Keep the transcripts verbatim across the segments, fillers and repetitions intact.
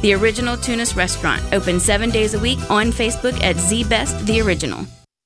The Original Tunis Restaurant, open seven days a week on Facebook at ZBest The Original.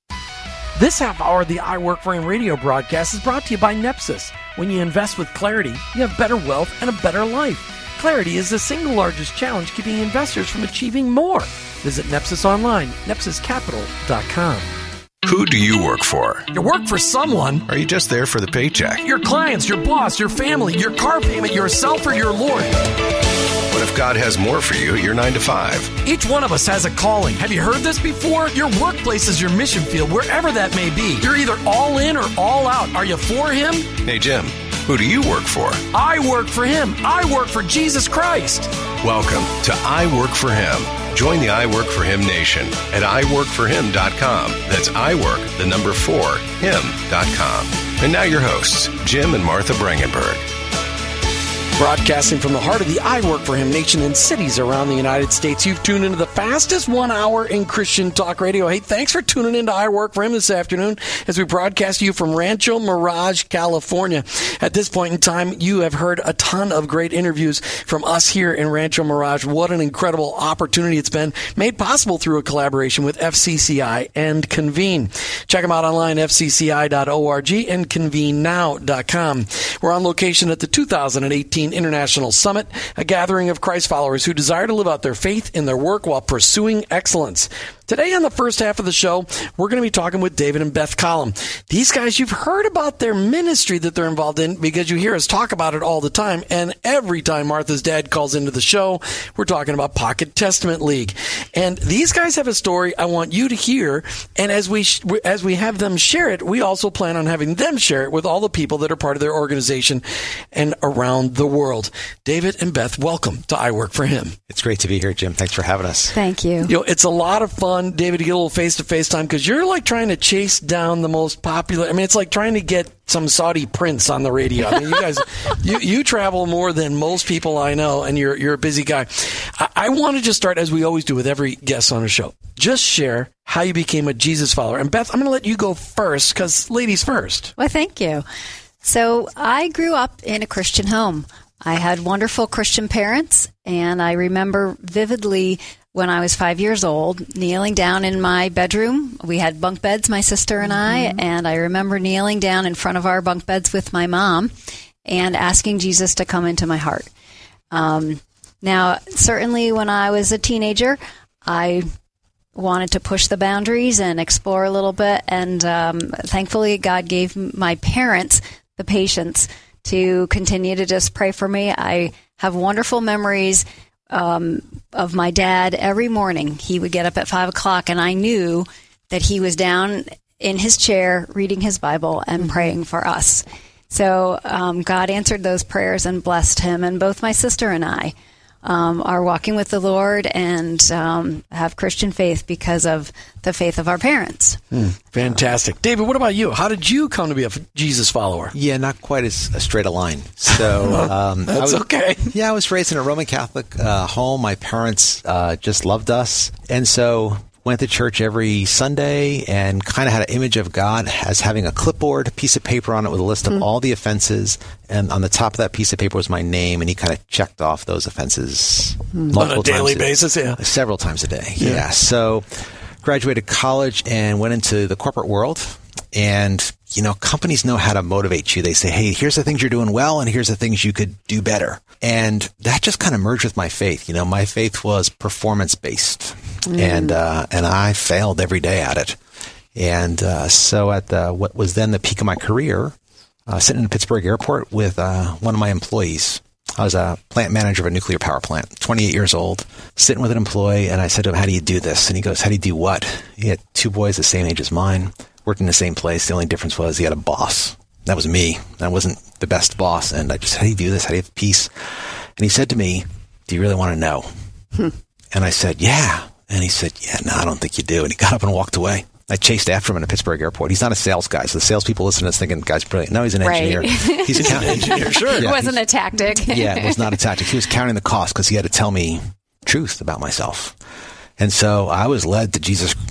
This half hour of the I Work For Him radio broadcast is brought to you by Nepsis. When you invest with Clarity, you have better wealth and a better life. Clarity is the single largest challenge keeping investors from achieving more. Visit Nepsis online, nepsis capital dot com. Who do you work for? You work for someone. Are you just there for the paycheck? Your clients, your boss, your family, your car payment, yourself, or your Lord. What if God has more for you at your nine to five? Each one of us has a calling. Have you heard this before? Your workplace is your mission field, wherever that may be. You're either all in or all out. Are you for Him? Hey, Jim, who do you work for? I work for Him. I work for Jesus Christ. Welcome to I Work For Him. Join the I Work For Him Nation at I work for him dot com. That's iWork, the number four, him dot com. And now your hosts, Jim and Martha Brangenberg. Broadcasting from the heart of the I Work For Him Nation in cities around the United States, you've tuned into the fastest one hour in Christian talk radio. Hey, thanks for tuning into I Work For Him this afternoon as we broadcast to you from Rancho Mirage, California. At this point in time, you have heard a ton of great interviews from us here in Rancho Mirage. What an incredible opportunity it's been, made possible through a collaboration with F C C I and Convene. Check them out online, f c c i dot org and convene now dot com. We're on location at the two thousand eighteen International Summit, a gathering of Christ followers who desire to live out their faith in their work while pursuing excellence. Today on the first half of the show, we're going to be talking with David and Beth Collum. These guys, you've heard about their ministry that they're involved in because you hear us talk about it all the time. And every time Martha's dad calls into the show, we're talking about Pocket Testament League. And these guys have a story I want you to hear. And as we sh- as we have them share it, we also plan on having them share it with all the people that are part of their organization and around the world. David and Beth, welcome to I Work For Him. It's great to be here, Jim. Thanks for having us. Thank you. You know, it's a lot of fun, David, to get a little face-to-face time because you're like trying to chase down the most popular. I mean, it's like trying to get some Saudi prince on the radio. I mean, you guys, you, you travel more than most people I know, and you're you're a busy guy. I, I want to just start, as we always do with every guest on the show, just share how you became a Jesus follower. And Beth, I'm going to let you go first because ladies first. Well, thank you. So I grew up in a Christian home. I had wonderful Christian parents, and I remember vividly when I was five years old, kneeling down in my bedroom. We had bunk beds, my sister and I, mm-hmm. and I remember kneeling down in front of our bunk beds with my mom and asking Jesus to come into my heart. Um, now, certainly when I was a teenager, I wanted to push the boundaries and explore a little bit, and um, thankfully God gave my parents the patience to continue to just pray for me. I have wonderful memories Um, of my dad. Every morning he would get up at five o'clock and I knew that he was down in his chair reading his Bible and mm-hmm. praying for us. So um, God answered those prayers and blessed him. And both my sister and I um, are walking with the Lord and um, have Christian faith because of the faith of our parents. Mm, fantastic. David, what about you? How did you come to be a Jesus follower? Yeah, not quite as a straight a line. So um, That's I was, okay. Yeah, I was raised in a Roman Catholic uh, home. My parents uh, just loved us. And so went to church every Sunday and kind of had an image of God as having a clipboard, a piece of paper on it with a list of mm. all the offenses. And on the top of that piece of paper was my name, and he kind of checked off those offenses mm. on a daily a, basis, yeah. Several times a day, yeah. yeah. So graduated college and went into the corporate world. And, you know, companies know how to motivate you. They say, hey, here's the things you're doing well, and here's the things you could do better. And that just kind of merged with my faith. You know, my faith was performance-based, mm. and uh, and I failed every day at it. And uh, so at the, what was then the peak of my career, uh, sitting in Pittsburgh Airport with uh, one of my employees. I was a plant manager of a nuclear power plant, twenty-eight years old, sitting with an employee, and I said to him, how do you do this? And he goes, how do you do what? He had two boys the same age as mine. Worked in the same place. The only difference was he had a boss. That was me. I wasn't the best boss. And I just, how do you do this? How do you have peace? And he said to me, do you really want to know? Hmm. And I said, yeah. And he said, yeah, no, I don't think you do. And he got up and walked away. I chased after him in a Pittsburgh airport. He's not a sales guy. So the salespeople listening to this thinking, guy's brilliant. No, he's an engineer. Right. He's an engineer, sure. It Yeah, wasn't a tactic. Yeah, it was not a tactic. He was counting the cost because he had to tell me truth about myself. And so I was led to Jesus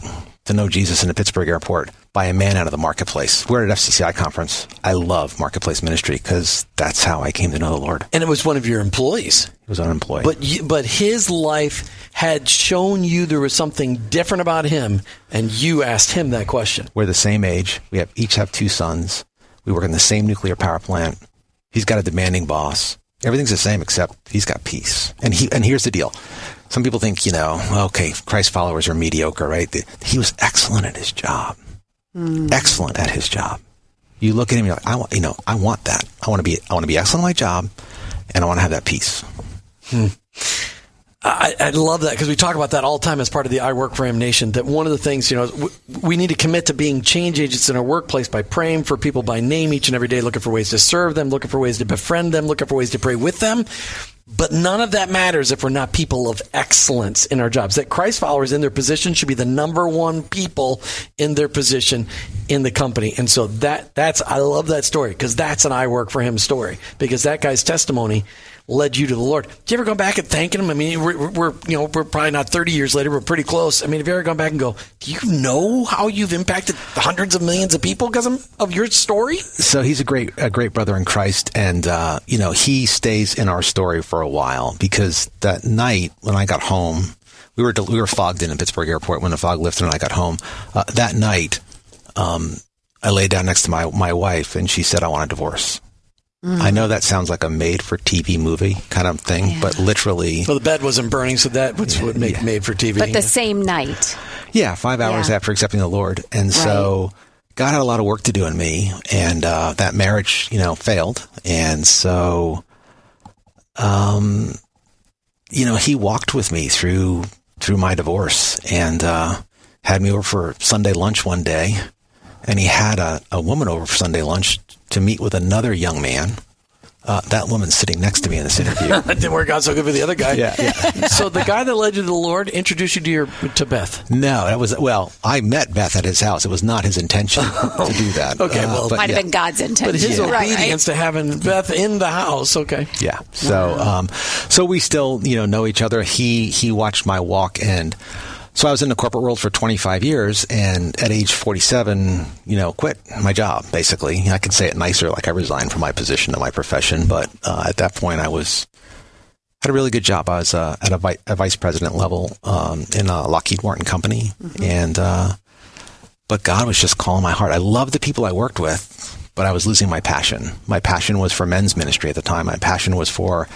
to know Jesus in the Pittsburgh airport by a man out of the marketplace. We're at F C C I conference. I love marketplace ministry because that's how I came to know the Lord. And it was one of your employees. He was unemployed. But you, but his life had shown you there was something different about him, and you asked him that question. We're the same age. We have each have two sons. We work in the same nuclear power plant. He's got a demanding boss. Everything's the same except he's got peace. And he and here's the deal. Some people think, you know, okay, Christ followers are mediocre, right? He was excellent at his job. Mm. Excellent at his job. You look at him, you're like, I want, you know, I want that. I want to be, I want to be excellent at my job, and I want to have that peace. Hmm. I, I love that because we talk about that all the time as part of the I Work for Him Nation, that one of the things, you know, we, we need to commit to being change agents in our workplace by praying for people by name each and every day, looking for ways to serve them, looking for ways to befriend them, looking for ways to pray with them. But none of that matters if we're not people of excellence in our jobs. That Christ followers in their position should be the number one people in their position in the company. And so that that's I love that story because that's an I Work for Him story, because that guy's testimony led you to the Lord. Did you ever go back and thanking him? I mean, we're, we're you know we're probably not thirty years later. We're pretty close. I mean, have you ever gone back and go, do you know how you've impacted hundreds of millions of people because of, of your story? So he's a great a great brother in Christ, and uh, you know he stays in our story for a while because that night when I got home, we were we were fogged in at Pittsburgh Airport when the fog lifted and I got home. Uh, that night, um, I lay down next to my my wife and she said, "I want a divorce." Mm. I know that sounds like a made-for-T V movie kind of thing, yeah. but literally... Well, the bed wasn't burning, so that was yeah, what made, yeah. made for T V. But the same night. Yeah, five hours yeah. after accepting the Lord. And right. so God had a lot of work to do in me, and uh, that marriage, you know, failed. And so, um, you know, he walked with me through through my divorce and uh, had me over for Sunday lunch one day, and he had a, a woman over for Sunday lunch to meet with another young man. Uh, that woman's sitting next to me in this interview. That didn't work out so good for the other guy. Yeah, yeah. So the guy that led you to the Lord introduced you to your to Beth. No, that was well. I met Beth at his house. It was not his intention to do that. Okay, well, uh, but, might yeah. have been God's intention. But his yeah. obedience right, to having Beth in the house. Okay. Yeah. So, um, so we still, you know, know each other. He he watched my walk, and so I was in the corporate world for twenty-five years, and at age forty-seven, you know, quit my job, basically. I could say it nicer, like I resigned from my position and my profession, but uh, at that point I was had a really good job. I was uh, at a, vi- a vice president level um, in a Lockheed Martin company, mm-hmm. and uh, but God was just calling my heart. I loved the people I worked with, but I was losing my passion. My passion was for men's ministry at the time. My passion was for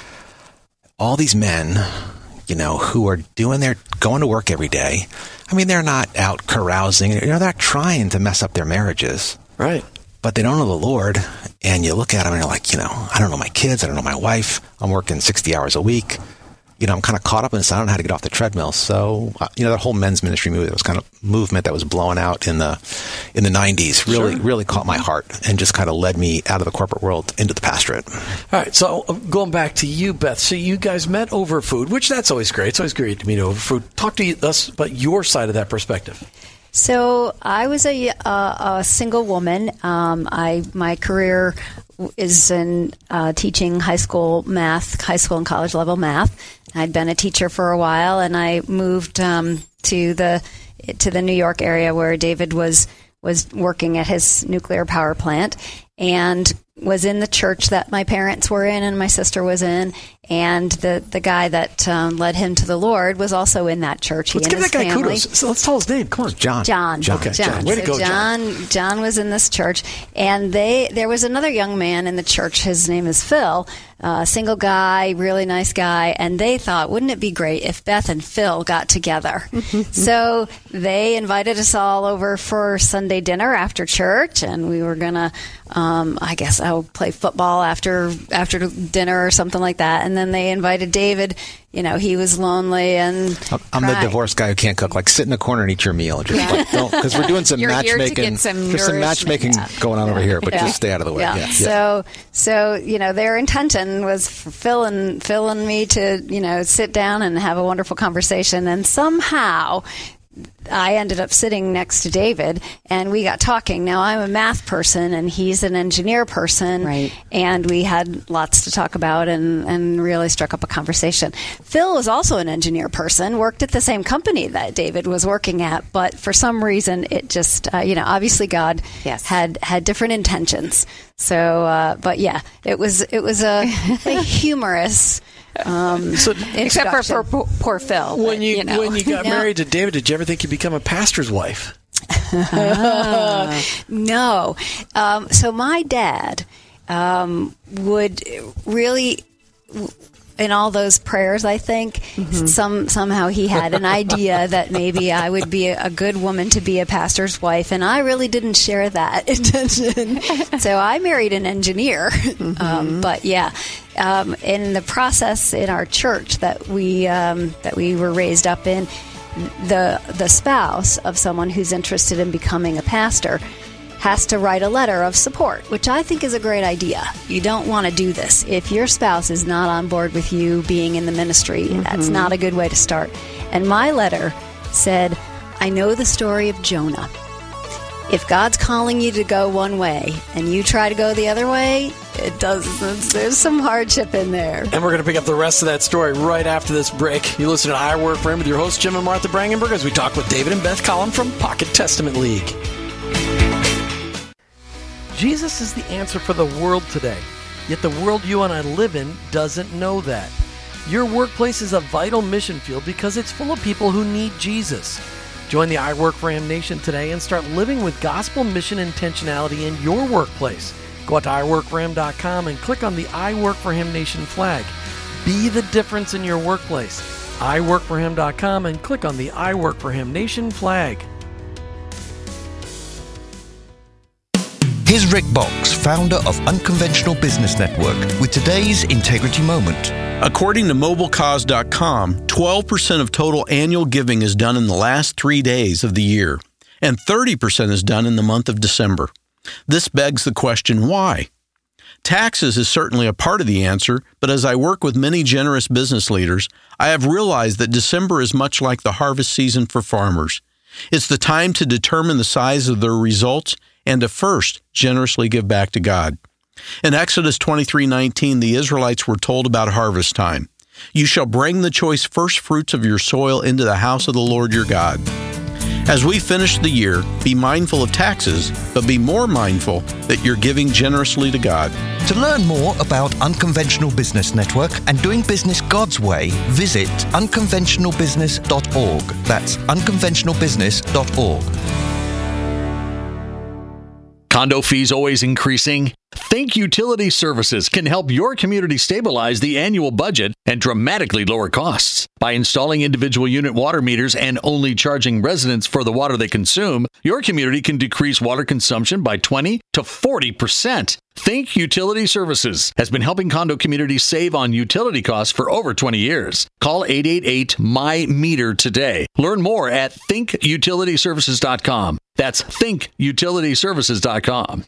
all these men, you know, who are doing their, going to work every day. I mean, they're not out carousing. You know, they're not trying to mess up their marriages. Right. But they don't know the Lord. And you look at them and you're like, you know, I don't know my kids. I don't know my wife. I'm working sixty hours a week. You know, I'm kind of caught up in this. I don't know how to get off the treadmill. So, uh, you know, that whole men's ministry movement, that was kind of movement that was blowing out in the in the nineties really, sure. really caught my heart and just kind of led me out of the corporate world into the pastorate. All right. So going back to you, Beth. So you guys met over food, which that's always great. It's always great to meet over food. Talk to us about your side of that perspective. So I was a, uh, a single woman. Um, I my career is in uh, teaching high school math, high school and college level math. I'd been a teacher for a while, and I moved um, to the to the New York area where David was was working at his nuclear power plant, and was in the church that my parents were in and my sister was in, and the, the guy that um, led him to the Lord was also in that church. He Let's and give his that guy family. kudos. So let's tell his name. Come on. John. John. John. Okay, John. John. Way to so go, John. John. John was in this church, and they there was another young man in the church. His name is Phil, a single guy, really nice guy, and they thought, wouldn't it be great if Beth and Phil got together? So they invited us all over for Sunday dinner after church, and we were gonna, um, I guess, I would play football after after dinner or something like that. And then they invited David. You know, he was lonely and I'm cried. the divorced guy who can't cook. Like, sit in a corner and eat your meal. Just yeah. like, don't, because we're doing some You're here to matchmaking. get some There's some matchmaking yeah. going on over here, but Yeah. just stay out of the way. Yeah. Yeah. yeah. So, so you know, their intention was for Phil and Phil and me to, you know, sit down and have a wonderful conversation, and somehow I ended up sitting next to David, and we got talking. Now, I'm a math person, and he's an engineer person, right. and we had lots to talk about and, and really struck up a conversation. Phil was also an engineer person, worked at the same company that David was working at, but for some reason, it just, uh, you know, obviously God yes. had, had different intentions. So, uh, but yeah, it was it was a, a humorous um, so, except for, for poor, poor Phil. When but, you, you know. when you got No. married to David, did you ever think you'd become a pastor's wife? uh, no. Um, so my dad um, would really, in all those prayers, I think, mm-hmm. some somehow he had an idea that maybe I would be a, a good woman to be a pastor's wife, and I really didn't share that intention. So I married an engineer. Mm-hmm. Um, but yeah, um, in the process in our church that we um, that we were raised up in, the the spouse of someone who's interested in becoming a pastor has to write a letter of support, which I think is a great idea. You don't want to do this. If your spouse is not on board with you being in the ministry, mm-hmm. that's not a good way to start. And my letter said, I know the story of Jonah. If God's calling you to go one way and you try to go the other way, it does. There's some hardship in there. And we're going to pick up the rest of that story right after this break. You listen to I Work for Him with your hosts, Jim and Martha Brangenberg, as we talk with David and Beth Collin from Pocket Testament League. Jesus is the answer for the world today, yet the world you and I live in doesn't know that. Your workplace is a vital mission field because it's full of people who need Jesus. Join the I Work for Him Nation today and start living with gospel mission intentionality in your workplace. Go out to I work for him dot com and click on the I Work for Him Nation flag. Be the difference in your workplace. I work for him dot com and click on the I Work for Him Nation flag. Here's Rick Box, founder of Unconventional Business Network, with today's Integrity Moment. According to mobile cause dot com, twelve percent of total annual giving is done in the last three days of the year, and thirty percent is done in the month of December. This begs the question, why? Taxes is certainly a part of the answer, but as I work with many generous business leaders, I have realized that December is much like the harvest season for farmers. It's the time to determine the size of their results and to first generously give back to God. In Exodus twenty-three nineteen, the Israelites were told about harvest time. You shall bring the choice first fruits of your soil into the house of the Lord your God. As we finish the year, be mindful of taxes, but be more mindful that you're giving generously to God. To learn more about Unconventional Business Network and doing business God's way, visit unconventional business dot org. That's unconventional business dot org. Condo fees always increasing? Think Utility Services can help your community stabilize the annual budget and dramatically lower costs. By installing individual unit water meters and only charging residents for the water they consume, your community can decrease water consumption by twenty to forty percent. Think Utility Services has been helping condo communities save on utility costs for over twenty years. Call eight eight eight M Y meter today. Learn more at think utility services dot com. That's think utility services dot com.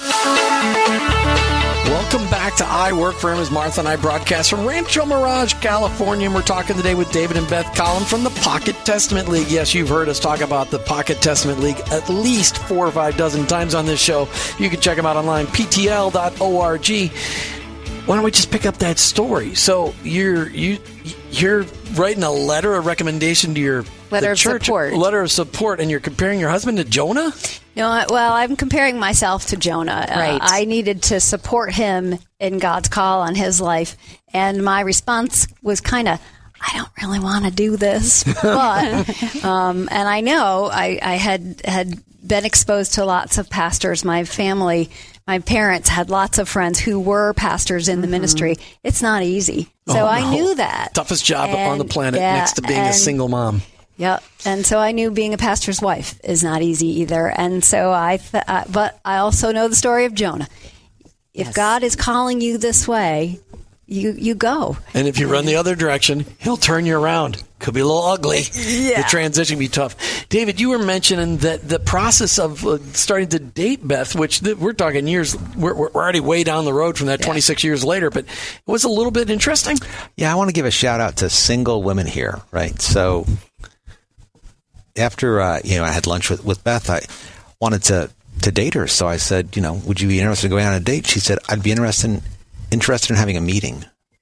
Welcome back to I Work for Him as Martha and I broadcast from Rancho Mirage, California. And we're talking today with David and Beth Collin from the Pocket Testament League. Yes, you've heard us talk about the Pocket Testament League at least four or five dozen times on this show. You can check them out online, P T L dot org. Why don't we just pick up that story? So you're you you're writing a letter of recommendation to your letter of church, support. letter of support, and you're comparing your husband to Jonah? No, well, I'm comparing myself to Jonah. Right. Uh, I needed to support him in God's call on his life, and my response was kind of, I don't really want to do this, but um, and I know I, I had had been exposed to lots of pastors. My family, my parents had lots of friends who were pastors in the mm-hmm. ministry. It's not easy, so oh, I no. knew that. Toughest job and, on the planet, yeah, next to being and, a single mom. Yep. And so I knew being a pastor's wife is not easy either. And so I, th- uh, but I also know the story of Jonah. If yes. God is calling you this way, you, you go. And if you run the other direction, He'll turn you around. Could be a little ugly. Yeah. The transition can be tough. David, you were mentioning that the process of uh, starting to date Beth, which th- we're talking years, we're, we're already way down the road from that yeah. twenty-six years later, but it was a little bit interesting. Yeah, I want to give a shout out to single women here, right? So after uh, you know I had lunch with, with Beth, I wanted to, to date her. So I said, you know, would you be interested in going on a date? She said, I'd be interested in, interested in having a meeting.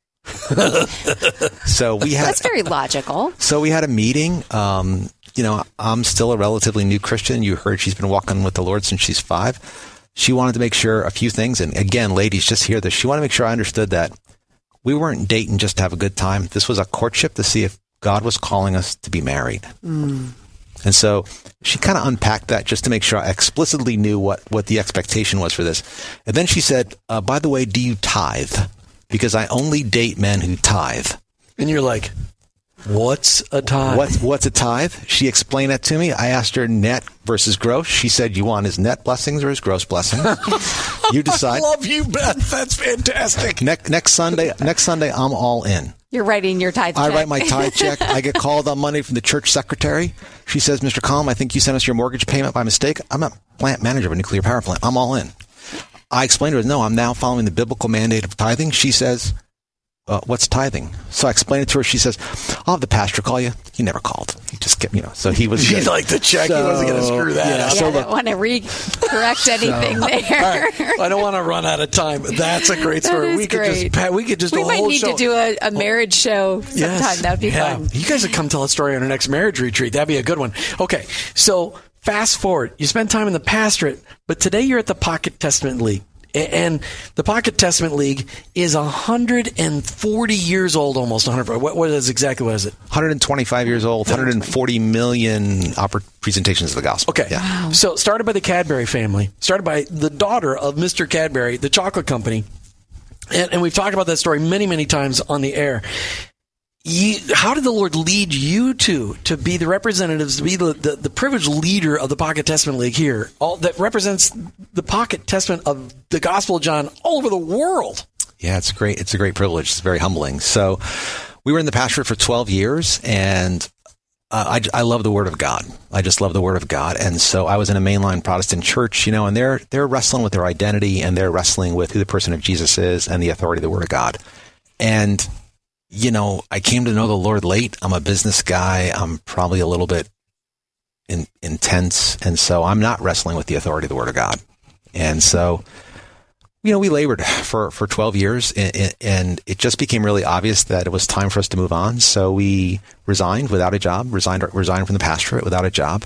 So we had That's very logical. So we had a meeting. Um, you know, I'm still a relatively new Christian. You heard she's been walking with the Lord since she's five. She wanted to make sure a few things. And again, ladies, just hear this. She wanted to make sure I understood that we weren't dating just to have a good time. This was a courtship to see if God was calling us to be married. Mm. And so she kind of unpacked that just to make sure I explicitly knew what, what the expectation was for this. And then she said, uh, by the way, do you tithe? Because I only date men who tithe. And you're like, what's a tithe? What's, what's a tithe? She explained that to me. I asked her net versus gross. She said, you want his net blessings or his gross blessings? You decide. I love you, Beth. That's fantastic. Next, next Sunday, next Sunday, I'm all in. You're writing your tithe check. I write my tithe check. I get called on Monday from the church secretary. She says, Mister Collum, I think you sent us your mortgage payment by mistake. I'm a plant manager of a nuclear power plant. I'm all in. I explained to her, no, I'm now following the biblical mandate of tithing. She says, uh, what's tithing? So I explained it to her. She says, I'll have the pastor call you. He never called. He just kept, you know, so he was. He liked the check. So, he wasn't going to screw that yeah, up. Yeah, so I don't want to re-correct anything so, there. All right. I don't want to run out of time. That's a great story. We could great. just we could just we do a might whole need show. to do a, a marriage show sometime. Yes. That'd be yeah. fun. You guys would come tell a story on our next marriage retreat. That'd be a good one. Okay, so fast forward. You spend time in the pastorate, but today you're at the Pocket Testament League. And the Pocket Testament League is one hundred forty years old, almost one hundred. What, what is exactly what is it? one hundred twenty-five years old, one hundred forty million oppor- presentations of the gospel. Okay. Yeah. Wow. So started by the Cadbury family, started by the daughter of Mister Cadbury, the chocolate company. And, and we've talked about that story many, many times on the air. You, how did the Lord lead you to to be the representatives, to be the, the, the privileged leader of the Pocket Testament League here, all that represents the Pocket Testament of the Gospel of John all over the world? Yeah, it's great. It's a great privilege. It's very humbling. So we were in the pastorate for twelve years, and uh, I, I love the Word of God. I just love the Word of God. And so I was in a mainline Protestant church, you know, and they're they're wrestling with their identity, and they're wrestling with who the person of Jesus is and the authority of the Word of God. And you know, I came to know the Lord late. I'm a business guy. I'm probably a little bit in, intense. And so I'm not wrestling with the authority of the Word of God. And so, you know, we labored for, for twelve years, and, and it just became really obvious that it was time for us to move on. So we resigned without a job, resigned, resigned from the pastorate without a job.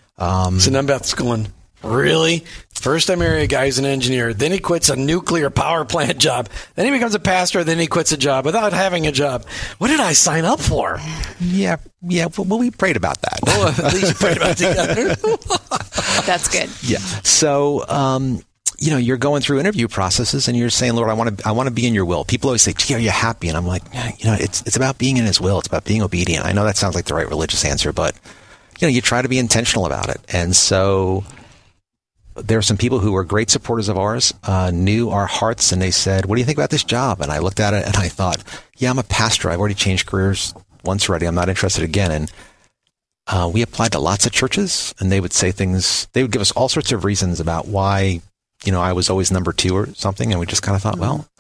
Um, so now Beth's going, really? First I marry a guy who's an engineer, then he quits a nuclear power plant job, then he becomes a pastor, then he quits a job without having a job. What did I sign up for? Yeah, yeah. Well, we prayed about that. Well, at least you prayed about it together. That's good. Yeah. So, um, you know, you're going through interview processes, and you're saying, Lord, I want to, I want to be in your will. People always say, gee, are you happy? And I'm like, yeah, you know, it's it's about being in his will. It's about being obedient. I know that sounds like the right religious answer, but you know, you try to be intentional about it. And so there are some people who were great supporters of ours, uh, knew our hearts, and they said, what do you think about this job? And I looked at it and I thought, yeah, I'm a pastor. I've already changed careers once already. I'm not interested again. And uh, we applied to lots of churches, and they would say things, they would give us all sorts of reasons about why, you know, I was always number two or something. And we just kind of thought, mm-hmm. well,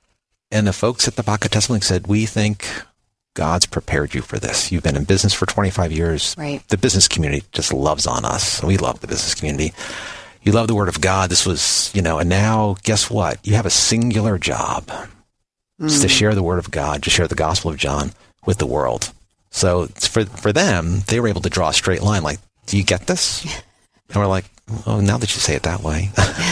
and the folks at the Pocket Testament League said, we think God's prepared you for this. You've been in business for twenty-five years. Right. The business community just loves on us. We love the business community. You love the Word of God. This was, you know, and now guess what? You have a singular job. Mm. It's to share the Word of God, to share the Gospel of John with the world. So for for them, they were able to draw a straight line. Like, do you get this? And we're like, oh, now that you say it that way.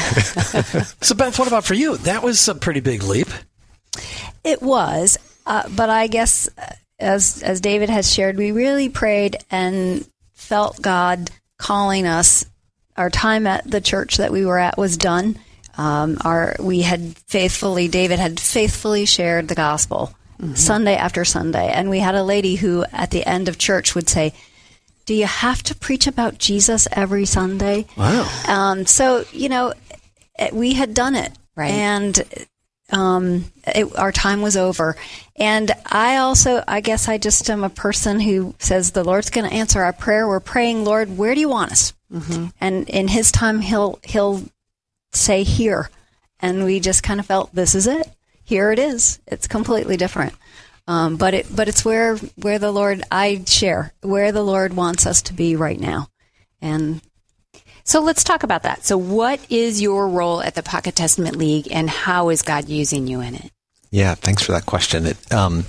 So Beth, what about for you? That was a pretty big leap. It was, uh, but I guess as as David has shared, we really prayed and felt God calling us. Our time at the church that we were at was done. Um, our we had faithfully, David had faithfully shared the gospel mm-hmm. Sunday after Sunday. And we had a lady who at the end of church would say, do you have to preach about Jesus every Sunday? Wow. Um, so, you know, we had done it. Right. And um, it, our time was over. And I also, I guess I just am a person who says the Lord's going to answer our prayer. We're praying, Lord, where do you want us? Mm-hmm. And in his time, he'll he'll say here. And we just kind of felt, this is it. Here it is. It's completely different. Um, but it, but it's where, where the Lord, I share, where the Lord wants us to be right now. And so let's talk about that. So what is your role at the Pocket Testament League, and how is God using you in it? Yeah, thanks for that question. It, um,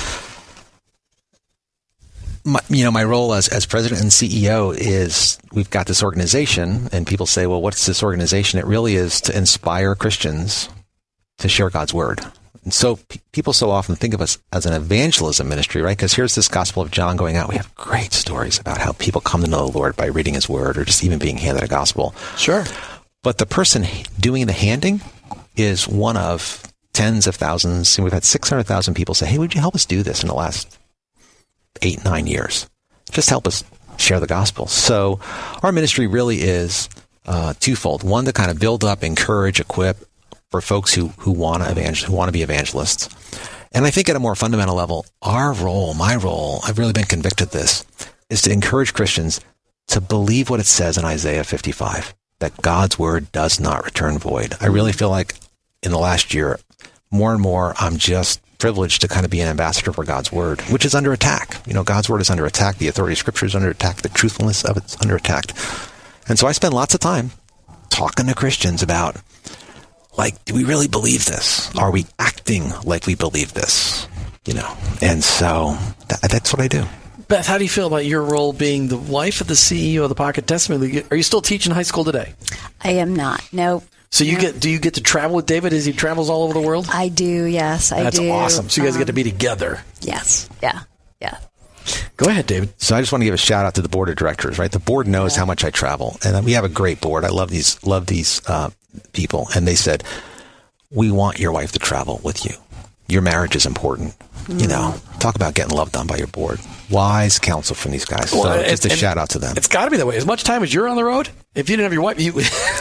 my, you know, my role as, as president and C E O is, we've got this organization, and people say, well, what's this organization? It really is to inspire Christians to share God's word. And so p- people so often think of us as an evangelism ministry, right? Because here's this Gospel of John going out. We have great stories about how people come to know the Lord by reading his word, or just even being handed a gospel. Sure. But the person doing the handing is one of tens of thousands. And we've had six hundred thousand people say, hey, would you help us do this in the last eight, nine years? Just help us share the gospel. So our ministry really is uh, twofold. One, to kind of build up, encourage, equip for folks who, who want to evangel- who want to be evangelists. And I think at a more fundamental level, our role, my role, I've really been convicted of this, is to encourage Christians to believe what it says in Isaiah fifty-five, that God's word does not return void. I really feel like in the last year, more and more, I'm just privileged to kind of be an ambassador for God's word, which is under attack. You know, God's word is under attack. The authority of Scripture is under attack. The truthfulness of it's under attack. And so I spend lots of time talking to Christians about, like, do we really believe this? Are we acting like we believe this? You know, and so that, that's what I do. Beth, how do you feel about your role being the wife of the C E O of the Pocket Testament League? Are you still teaching high school today? I am not. No. So you no. get do you get to travel with David as he travels all over the world? I do, yes, I That's do. That's awesome. So you guys um, get to be together. Yes. Yeah. Yeah. Go ahead, David. So I just want to give a shout out to the board of directors, right? The board knows yeah. how much I travel, and we have a great board. I love these love these uh, people, and they said, we want your wife to travel with you. Your marriage is important. Mm. You know, talk about getting love done by your board. Wise counsel from these guys. So well, just a shout out to them. It's got to be that way. As much time as you're on the road, if you didn't have your wife, you,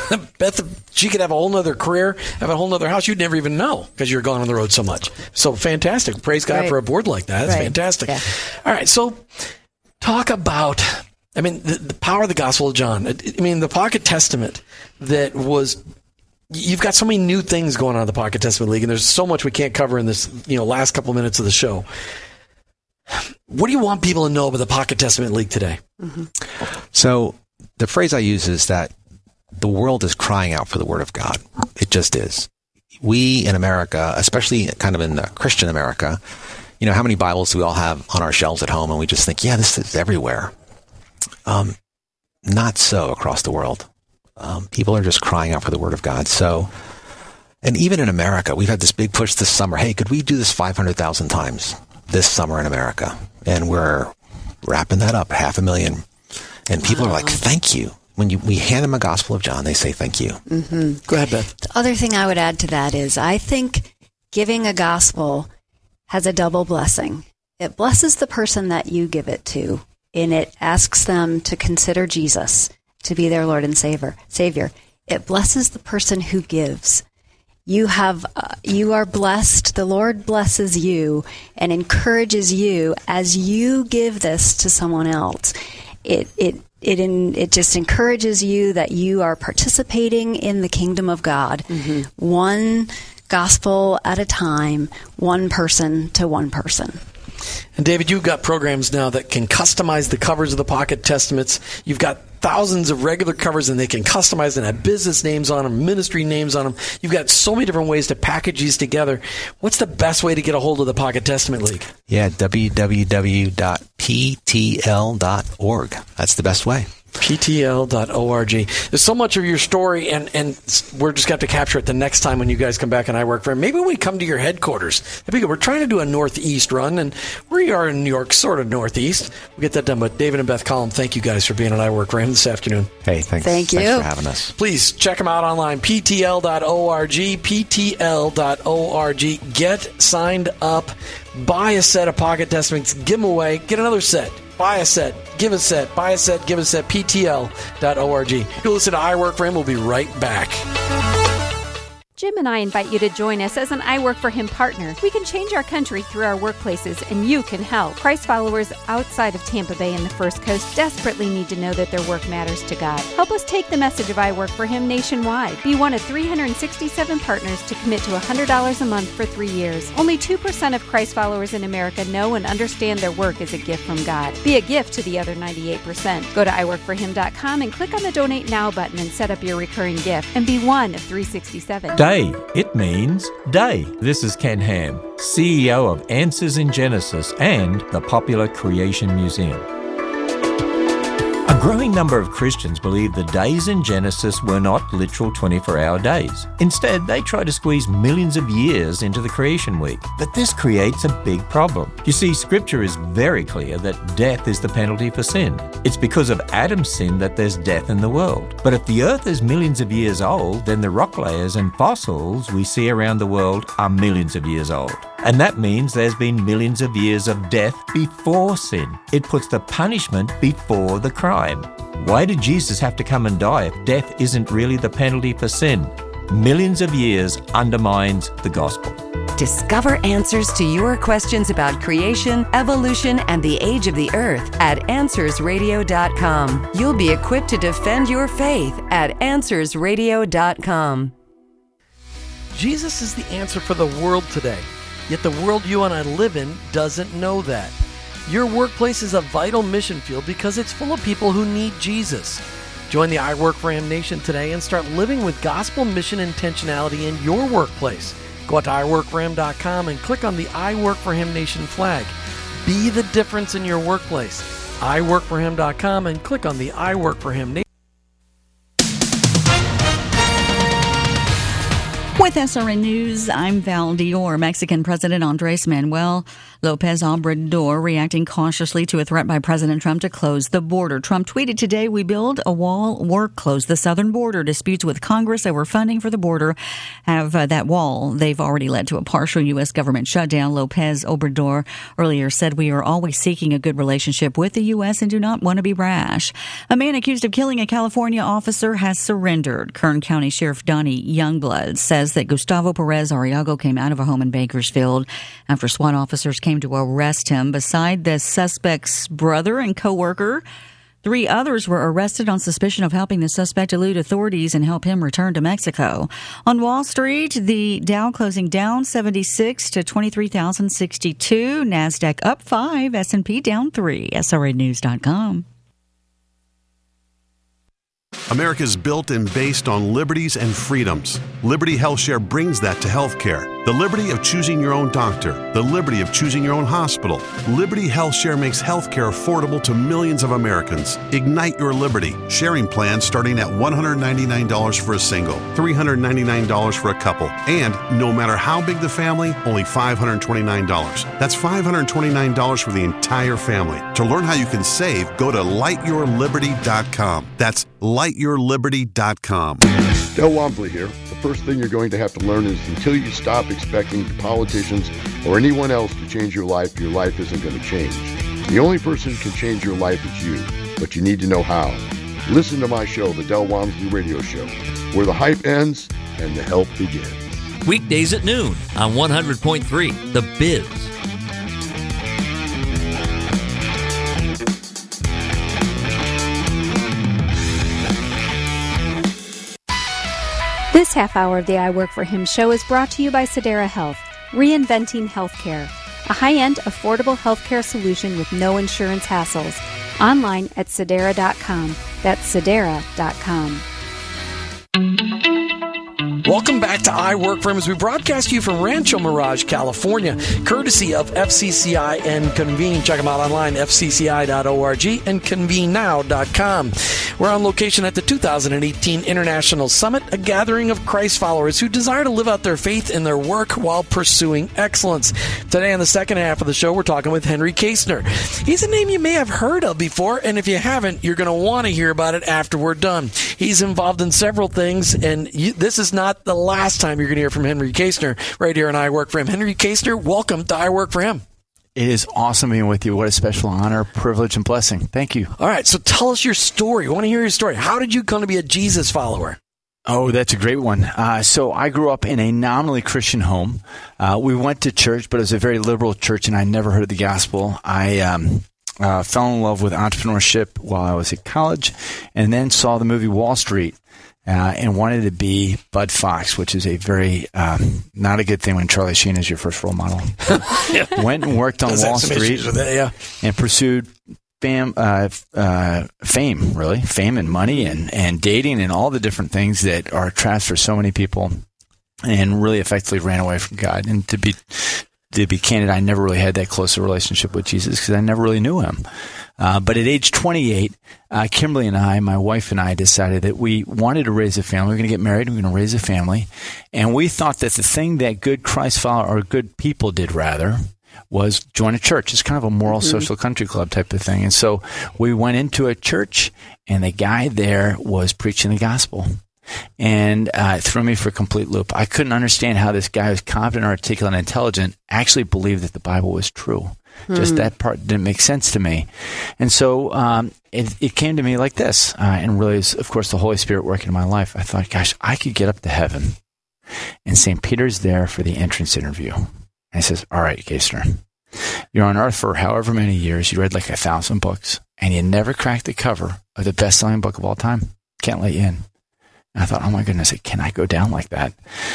Beth, she could have a whole nother career, have a whole nother house. You'd never even know because you're gone on the road so much. So fantastic. Praise God right. for a board like that. That's right. fantastic. Yeah. All right. So talk about, I mean, the, the power of the Gospel of John. I, I mean, the Pocket Testament that was, you've got so many new things going on in the Pocket Testament League, and there's so much we can't cover in this, you know, last couple of minutes of the show. What do you want people to know about the Pocket Testament League today? Mm-hmm. So the phrase I use is that the world is crying out for the Word of God. It just is. We in America, especially kind of in the Christian America, you know, how many Bibles do we all have on our shelves at home? And we just think, yeah, this is everywhere. Um, not so across the world. Um, people are just crying out for the Word of God. So, and even in America, we've had this big push this summer. Hey, could we do this five hundred thousand times this summer in America? And we're wrapping that up, half a million. And people wow. are like, thank you. When you we hand them a Gospel of John, they say thank you. Mm-hmm. Go ahead, Beth. The other thing I would add to that is I think giving a gospel has a double blessing. It blesses the person that you give it to, and it asks them to consider Jesus to be their Lord and Savior. Savior. It blesses the person who gives. You have, uh, you are blessed. The Lord blesses you and encourages you as you give this to someone else. It, it, it, in, it just encourages you that you are participating in the kingdom of God, mm-hmm. one gospel at a time, one person to one person. And David, you've got programs now that can customize the covers of the Pocket Testaments. You've got thousands of regular covers, and they can customize and have business names on them, ministry names on them. You've got so many different ways to package these together. What's the best way to get a hold of the Pocket Testament League? Yeah, w w w dot p t l dot org. That's the best way. p t l dot org. There's so much of your story, and, and we're just going to have to capture it the next time when you guys come back and I work for him. Maybe when we come to your headquarters. We're trying to do a northeast run, and we are in New York, sort of northeast. We'll get that done. But David and Beth Collum, thank you guys for being on I Work for Him this afternoon. Hey, thanks. Thank you. Thanks for having us. Please check them out online, p t l dot org, p t l dot org. Get signed up. Buy a set of Pocket Testaments. Give them away. Get another set. Buy a set, give a set, buy a set, give a set, p t l dot org. You'll listen to I Work for Him. We'll be right back. Jim and I invite you to join us as an I Work For Him partner. We can change our country through our workplaces, and you can help. Christ followers outside of Tampa Bay and the First Coast desperately need to know that their work matters to God. Help us take the message of I Work For Him nationwide. Be one of three hundred sixty-seven partners to commit to one hundred dollars a month for three years. Only two percent of Christ followers in America know and understand their work is a gift from God. Be a gift to the other ninety-eight percent. Go to I work for him dot com and click on the Donate Now button and set up your recurring gift. And be one of three hundred sixty-seven. Day. It means day. This is Ken Ham, C E O of Answers in Genesis and the popular Creation Museum. A growing number of Christians believe the days in Genesis were not literal twenty-four hour days. Instead, they try to squeeze millions of years into the creation week. But this creates a big problem. You see, Scripture is very clear that death is the penalty for sin. It's because of Adam's sin that there's death in the world. But if the earth is millions of years old, then the rock layers and fossils we see around the world are millions of years old. And that means there's been millions of years of death before sin. It puts the punishment before the crime. Why did Jesus have to come and die if death isn't really the penalty for sin? Millions of years undermines the gospel. Discover answers to your questions about creation, evolution, and the age of the earth at answers radio dot com. You'll be equipped to defend your faith at answers radio dot com. Jesus is the answer for the world today. Yet the world you and I live in doesn't know that. Your workplace is a vital mission field because it's full of people who need Jesus. Join the I Work For Him Nation today and start living with gospel mission intentionality in your workplace. Go out to I work for him dot com and click on the I Work For Him Nation flag. Be the difference in your workplace. I work for him dot com and click on the I Work For Him Nation. With S R N News, I'm Val Dior. Mexican President Andres Manuel Lopez Obrador reacting cautiously to a threat by President Trump to close the border. Trump tweeted today, "We build a wall or close the southern border. Disputes with Congress over funding for the border have uh, that wall. They've already led to a partial U S government shutdown." Lopez Obrador earlier said, "We are always seeking a good relationship with the U S and do not want to be rash." A man accused of killing a California officer has surrendered. Kern County Sheriff Donnie Youngblood says that Gustavo Perez Arriago came out of a home in Bakersfield after SWAT officers came to arrest him. Beside the suspect's brother and co-worker, three others were arrested on suspicion of helping the suspect elude authorities and help him return to Mexico. On Wall Street, the Dow closing down seventy-six to twenty-three thousand sixty-two. NASDAQ up five, S and P down three. S R N news dot com. America's built and based on liberties and freedoms. Liberty HealthShare brings that to healthcare. The liberty of choosing your own doctor. The liberty of choosing your own hospital. Liberty HealthShare makes healthcare affordable to millions of Americans. Ignite your liberty. Sharing plans starting at one hundred ninety-nine dollars for a single, three hundred ninety-nine dollars for a couple, and no matter how big the family, only five hundred twenty-nine dollars. That's five hundred twenty-nine dollars for the entire family. To learn how you can save, go to light your liberty dot com. That's light your liberty dot com. Del Walmsley here. The first thing you're going to have to learn is until you stop expecting politicians or anyone else to change your life, your life isn't going to change. The only person who can change your life is you, but you need to know how. Listen to my show, The Del Walmsley Radio Show, where the hype ends and the help begins. Weekdays at noon on one hundred point three The Biz. This half hour of the I Work For Him show is brought to you by Sedera Health, reinventing healthcare, a high-end, affordable healthcare solution with no insurance hassles. Online at sedera dot com. That's sedera dot com. Welcome back to I Work For Him as we broadcast to you from Rancho Mirage, California, courtesy of F C C I and Convene. Check them out online, f c c i dot org and convene now dot com. We're on location at the two thousand eighteen International Summit, a gathering of Christ followers who desire to live out their faith in their work while pursuing excellence. Today, in the second half of the show, we're talking with Henry Kaestner. He's a name you may have heard of before, and if you haven't, you're going to want to hear about it after we're done. He's involved in several things, and you, this is not the last time you're going to hear from Henry Kaestner right here on I Work For Him. Henry Kaestner, welcome to I Work For Him. It is awesome being with you. What a special honor, privilege, and blessing. Thank you. All right, so tell us your story. We want to hear your story. How did you come to be a Jesus follower? Oh, that's a great one. Uh, so I grew up in a nominally Christian home. Uh, we went to church, but it was a very liberal church, and I never heard the gospel. I um, uh, fell in love with entrepreneurship while I was at college, and then saw the movie Wall Street. Uh, and wanted to be Bud Fox, which is a very um, not a good thing when Charlie Sheen is your first role model. yeah. Went and worked on Does Wall have some Street issues with that, yeah. and pursued fam, uh, uh, fame, really, fame and money and, and dating and all the different things that are traps for so many people, and really effectively ran away from God. And to be to be candid, I never really had that close a relationship with Jesus because I never really knew him. Uh, but at age twenty-eight, uh, Kimberly and I, my wife and I, decided that we wanted to raise a family. We were going to get married. We were going to raise a family. And we thought that the thing that good Christ followers, or good people did rather, was join a church. It's kind of a moral mm-hmm. social country club type of thing. And so we went into a church, and the guy there was preaching the gospel. And uh, it threw me for a complete loop. I couldn't understand how this guy who was confident, articulate, and intelligent actually believed that the Bible was true. Just that part didn't make sense to me. And so um, it, it came to me like this, uh, and really is, of course, the Holy Spirit working in my life. I thought, gosh, I could get up to heaven, and Saint Peter's there for the entrance interview. And he says, all right, Gaisner, you're on earth for however many years. You read like a thousand books, and you never cracked the cover of the best-selling book of all time. Can't let you in. And I thought, oh my goodness, can I go down like that?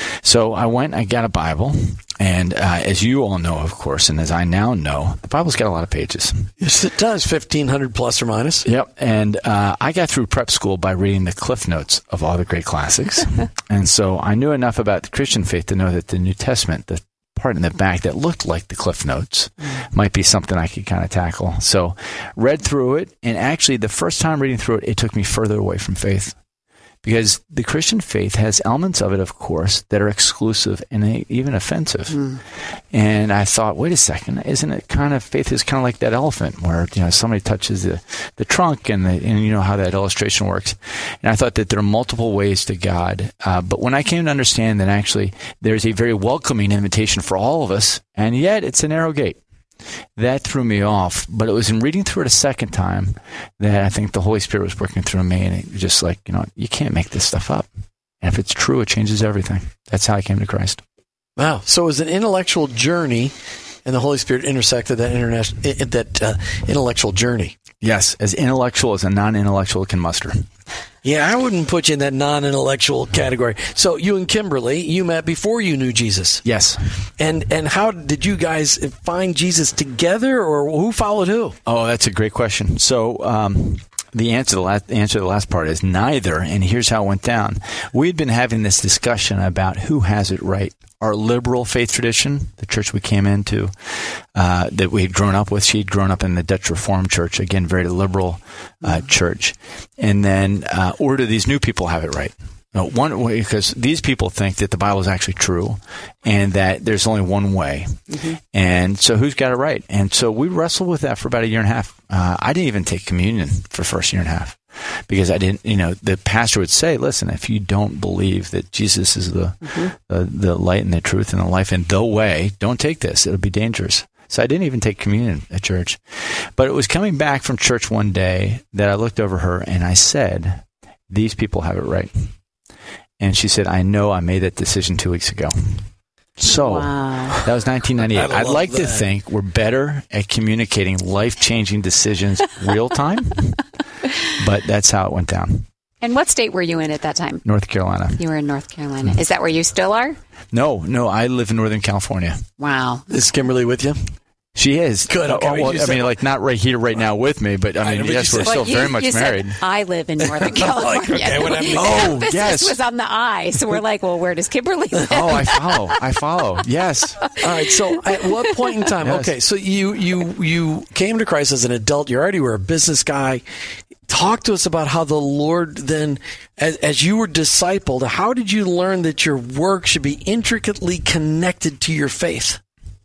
So I went, I got a Bible, and uh, as you all know, of course, and as I now know, the Bible's got a lot of pages. Yes, it does, fifteen hundred plus or minus. Yep, and uh, I got through prep school by reading the Cliff Notes of all the great classics. And so I knew enough about the Christian faith to know that the New Testament, the part in the back that looked like the Cliff Notes, might be something I could kind of tackle. So read through it, and actually the first time reading through it, it took me further away from faith. Because the Christian faith has elements of it, of course, that are exclusive and even offensive. Mm. And I thought, wait a second, isn't it kind of, faith is kind of like that elephant where, you know, somebody touches the, the trunk and, the, and you know how that illustration works. And I thought that there are multiple ways to God. Uh, but when I came to understand that actually there's a very welcoming invitation for all of us, and yet it's a narrow gate. That threw me off, but it was in reading through it a second time that I think the Holy Spirit was working through me, and it was just like, you know, you can't make this stuff up. And if it's true, it changes everything. That's how I came to Christ. Wow. So it was an intellectual journey, and the Holy Spirit intersected that international, that uh, intellectual journey. Yes, as intellectual as a non-intellectual can muster. Yeah, I wouldn't put you in that non-intellectual category. So you and Kimberly, you met before you knew Jesus. Yes. And and how did you guys find Jesus together, or who followed who? Oh, that's a great question. So um, the answer to the last, the answer to the last part is neither, and here's how it went down. We had been having this discussion about who has it right. Our liberal faith tradition, the church we came into, uh, that we had grown up with, she had grown up in the Dutch Reformed Church, again, very liberal uh, church. And then, uh, or do these new people have it right? No, one way, because these people think that the Bible is actually true and that there's only one way. Mm-hmm. And so who's got it right? And so we wrestled with that for about a year and a half. Uh, I didn't even take communion for the first year and a half. Because I didn't, you know, the pastor would say, listen, if you don't believe that Jesus is the, mm-hmm. the the light and the truth and the life and the way, don't take this. It'll be dangerous. So I didn't even take communion at church. But it was coming back from church one day that I looked over her and I said, these people have it right. And she said, I know I made that decision two weeks ago. So wow. That was nineteen ninety-eight. I'd like that. to think we're better at communicating life-changing decisions real time, but that's how it went down. And what state were you in at that time? North Carolina. You were in North Carolina. Is that where you still are? No, no. I live in Northern California. Wow. Is Kimberly with you? She is. Good. Okay. Oh, well, I mean, like, not right here, right now with me, but I mean, I yes, we're still you, very much you married. Said, I live in Northern California. Like, okay, what happened? Oh, the yes. was on the I, so we're like, well, where does Kimberly live? Oh, I follow. I follow. Yes. All right. So, at what point in time? Yes. Okay. So you you you came to Christ as an adult. You already were a business guy. Talk to us about how the Lord then, as, as you were discipled, how did you learn that your work should be intricately connected to your faith?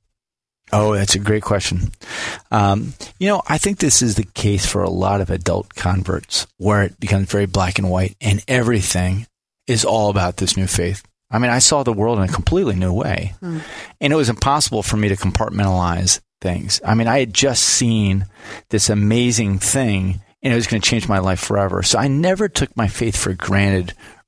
Oh, that's a great question. Um, you know, I think this is the case for a lot of adult converts where it becomes very black and white and everything is all about this new faith. I mean, I saw the world in a completely new way, mm. and it was impossible for me to compartmentalize things. I mean, I had just seen this amazing thing, and it was going to change my life forever. So I never took my faith for granted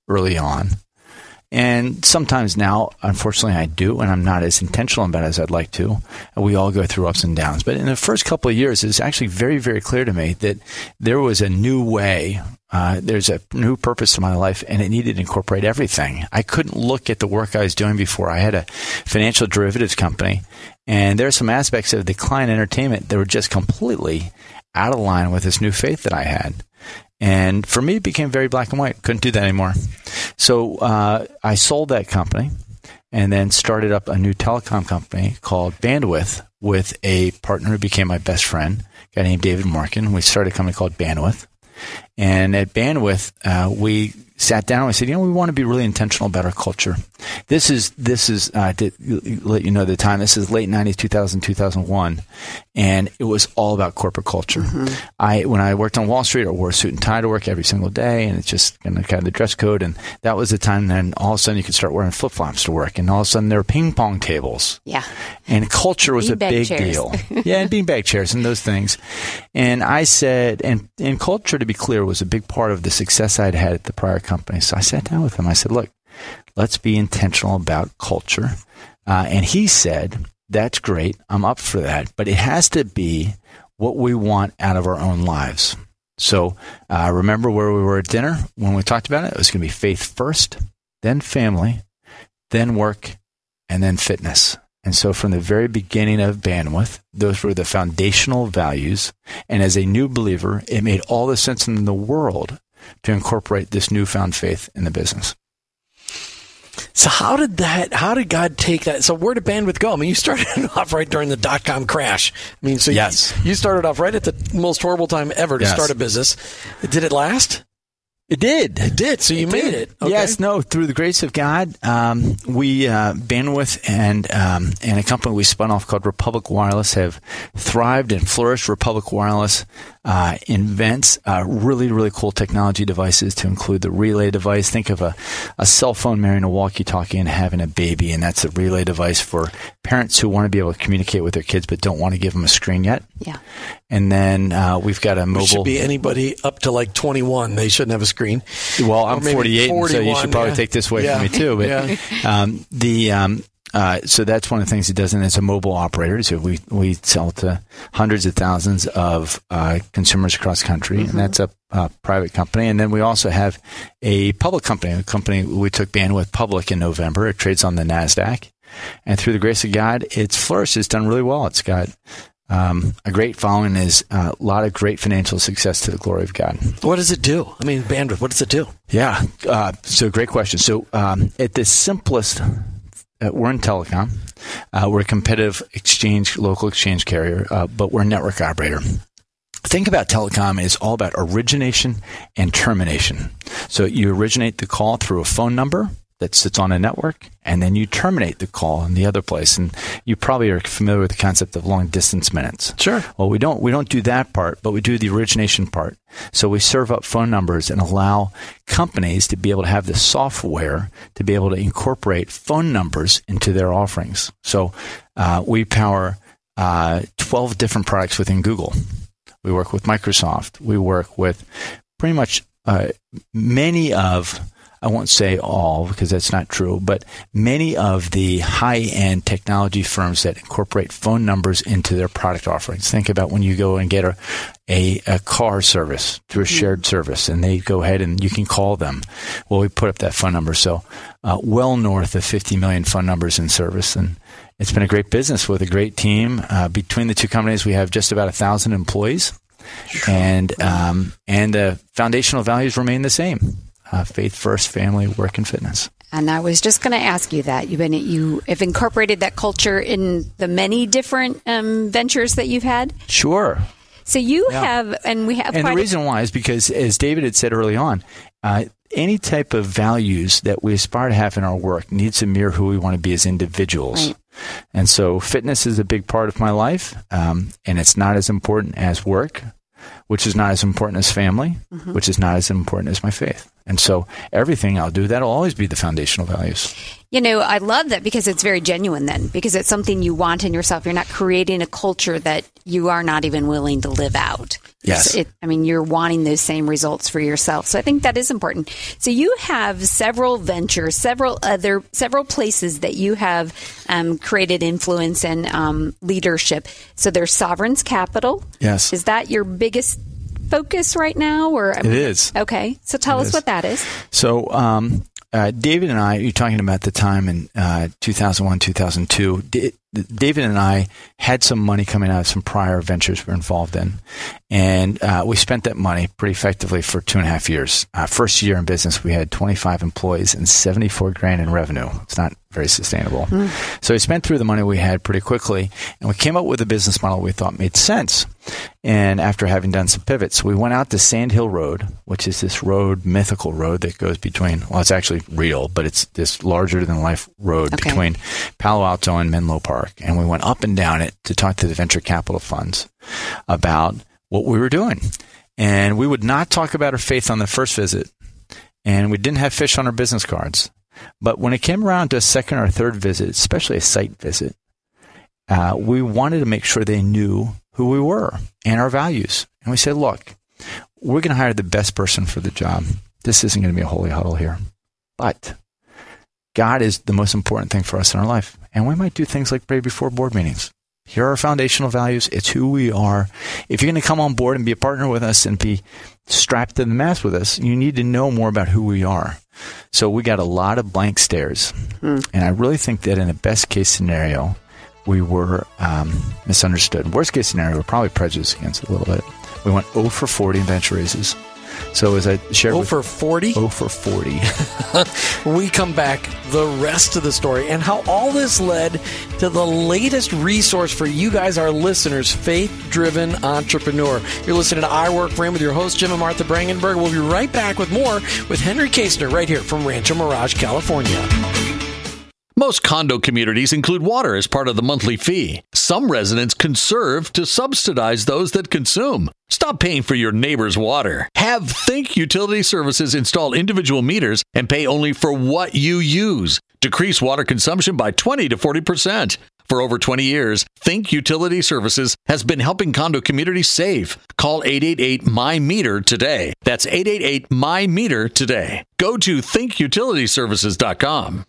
early on. And sometimes now, unfortunately, I do, and I'm not as intentional about it as I'd like to. We all go through ups and downs. But in the first couple of years, it's actually very, very clear to me that there was a new way. Uh, there's a new purpose to my life, and it needed to incorporate everything. I couldn't look at the work I was doing before. I had a financial derivatives company, and there are some aspects of the client entertainment that were just completely out of line with this new faith that I had. And for me, it became very black and white. Couldn't do that anymore. So uh, I sold that company and then started up a new telecom company called Bandwidth with a partner who became my best friend, a guy named David Morgan. We started a company called Bandwidth. And at Bandwidth, uh, we sat down and we said, you know, we want to be really intentional about our culture. This is, this is, uh, to let you know the time, this is late nineties, two thousand, two thousand one. And it was all about corporate culture. Mm-hmm. I, when I worked on Wall Street, I wore a suit and tie to work every single day. And it's just you know, kind of the dress code. And that was the time then all of a sudden you could start wearing flip flops to work. And all of a sudden there were ping pong tables. Yeah. And culture was a big chairs. deal. Yeah. And beanbag chairs and those things. And I said, and, and culture, to be clear, was a big part of the success I'd had at the prior company. So I sat down with him. I said, look, let's be intentional about culture. Uh, and he said, that's great. I'm up for that. But it has to be what we want out of our own lives. So uh, remember where we were at dinner when we talked about it? It was going to be faith first, then family, then work, and then fitness. And so from the very beginning of Bandwidth, those were the foundational values. And as a new believer, it made all the sense in the world to incorporate this newfound faith in the business. So how did that, how did God take that? So where did Bandwidth go? I mean, you started off right during the dot-com crash. I mean, so yes. you, you started off right at the most horrible time ever to yes. start a business. Did it last? It did. It did. So you it made did. it. Okay. Yes. No. Through the grace of God, um, we uh, Bandwidth and um, and a company we spun off called Republic Wireless have thrived and flourished. Republic Wireless uh, invents uh, really really cool technology devices to include the relay device. Think of a, a cell phone marrying a walkie-talkie and having a baby, and that's a relay device for parents who want to be able to communicate with their kids but don't want to give them a screen yet. Yeah. And then uh, we've got a mobile. It should be anybody up to like twenty-one. They shouldn't have a screen. Well, I'm forty-eight, so you should probably yeah. take this away yeah. from me too. But yeah. um, the um, uh, so that's one of the things it does, and it's a mobile operator. So we we sell to hundreds of thousands of uh, consumers across the country, mm-hmm. and that's a, a private company. And then we also have a public company. A company we took Bandwidth public in November. It trades on the NASDAQ, and through the grace of God, it's flourished. It's done really well. It's got Um, a great following, is uh, a lot of great financial success to the glory of God. What does it do? I mean, Bandwidth, what does it do? Yeah. Uh, so great question. So um, at the simplest, uh, we're in telecom. Uh, we're a competitive exchange, local exchange carrier, uh, but we're a network operator. Think about telecom is all about origination and termination. So you originate the call through a phone number that sits on a network, and then you terminate the call in the other place. And you probably are familiar with the concept of long distance minutes. Sure. Well, we don't we don't do that part, but we do the origination part. So we serve up phone numbers and allow companies to be able to have the software to be able to incorporate phone numbers into their offerings. So uh, we power uh, twelve different products within Google. We work with Microsoft. We work with pretty much uh, many of, I won't say all because that's not true, but many of the high-end technology firms that incorporate phone numbers into their product offerings. Think about when you go and get a, a, a car service through a shared service, and they go ahead and you can call them. Well, we put up that phone number. So uh, well north of fifty million phone numbers in service. And it's been a great business with a great team. Uh, between the two companies, we have just about a thousand employees. Sure. And, um, and the foundational values remain the same. Uh, faith first, family, work, and fitness. And I was just going to ask you that. You've been you have incorporated that culture in the many different um, ventures that you've had. Sure. So you yeah. have, and we have. And quite the reason a- why is because, as David had said early on, uh, any type of values that we aspire to have in our work needs to mirror who we want to be as individuals. Right. And so, fitness is a big part of my life, um, and it's not as important as work, which is not as important as family, mm-hmm. which is not as important as my faith. And so everything I'll do, that'll always be the foundational values. You know, I love that because it's very genuine then, because it's something you want in yourself. You're not creating a culture that you are not even willing to live out. Yes. It, I mean, you're wanting those same results for yourself. So I think that is important. So you have several ventures, several other, several places that you have um, created influence and um, leadership. So there's Sovereign's Capital. Yes. Is that your biggest focus right now? Or It is. Okay. So tell It us is. what that is. So, um, uh, David and I, you're talking about the time in uh, two thousand one, two thousand two. D- David and I had some money coming out of some prior ventures we were involved in. And uh, we spent that money pretty effectively for two and a half years. Uh, first year in business, we had twenty-five employees and seventy-four grand in revenue. It's not very sustainable. Mm. So we spent through the money we had pretty quickly, and we came up with a business model we thought made sense. And after having done some pivots, we went out to Sand Hill Road, which is this road, mythical road that goes between, well, it's actually real, but it's this larger than life road Okay. between Palo Alto and Menlo Park. And we went up and down it to talk to the venture capital funds about what we were doing. And we would not talk about our faith on the first visit. And we didn't have fish on our business cards. But when it came around to a second or third visit, especially a site visit, uh, we wanted to make sure they knew who we were and our values. And we said, look, we're going to hire the best person for the job. This isn't going to be a holy huddle here. But God is the most important thing for us in our life. And we might do things like pray before board meetings. Here are our foundational values. It's who we are. If you're going to come on board and be a partner with us and be strapped to the mast with us, you need to know more about who we are. So we got a lot of blank stares. Mm. And I really think that in a best case scenario, we were um, misunderstood. Worst case scenario, we're probably prejudiced against it a little bit. We went zero for forty in venture raises. So as I shared zero with for forty? zero for forty. When we come back, the rest of the story and how all this led to the latest resource for you guys, our listeners, Faith-Driven Entrepreneur. You're listening to I Work For Him with your host, Jim and Martha Brangenberg. We'll be right back with more with Henry Kastner right here from Rancho Mirage, California. Most condo communities include water as part of the monthly fee. Some residents conserve to subsidize those that consume. Stop paying for your neighbor's water. Have Think Utility Services install individual meters and pay only for what you use. Decrease water consumption by twenty to forty percent. For over twenty years, Think Utility Services has been helping condo communities save. Call eight eight eight, M Y meter today. That's eight eight eight, M Y meter today. Go to think utility services dot com.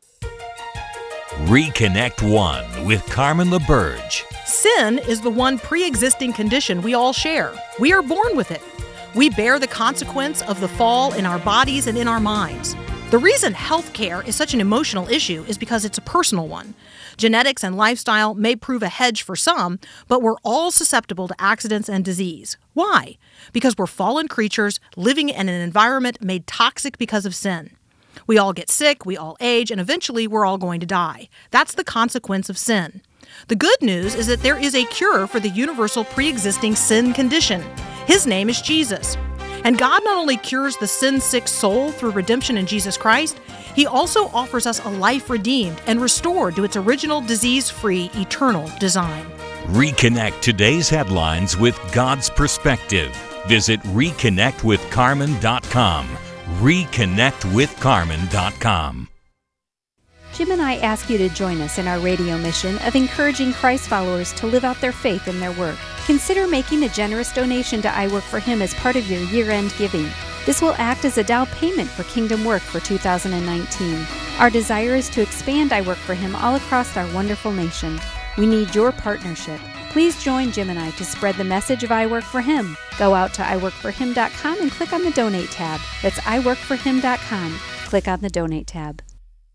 Reconnect One with Carmen LaBerge. Sin is the one pre-existing condition we all share. We are born with it. We bear the consequence of the fall in our bodies and in our minds. The reason healthcare is such an emotional issue is because it's a personal one. Genetics and lifestyle may prove a hedge for some, but we're all susceptible to accidents and disease. Why? Because we're fallen creatures living in an environment made toxic because of sin. We all get sick, we all age, and eventually we're all going to die. That's the consequence of sin. The good news is that there is a cure for the universal pre-existing sin condition. His name is Jesus. And God not only cures the sin-sick soul through redemption in Jesus Christ, He also offers us a life redeemed and restored to its original disease-free, eternal design. Reconnect today's headlines with God's perspective. Visit reconnect with carmen dot com. reconnect with carmen dot com. Jim and I ask you to join us in our radio mission of encouraging Christ followers to live out their faith in their work. Consider making a generous donation to I Work For Him as part of your year-end giving. This will act as a down payment for kingdom work for two thousand nineteen. Our desire is to expand I Work For Him all across our wonderful nation. We need your partnership. Please join Jim and I to spread the message of I Work For Him. Go out to i work for him dot com and click on the Donate tab. That's i work for him dot com. Click on the Donate tab.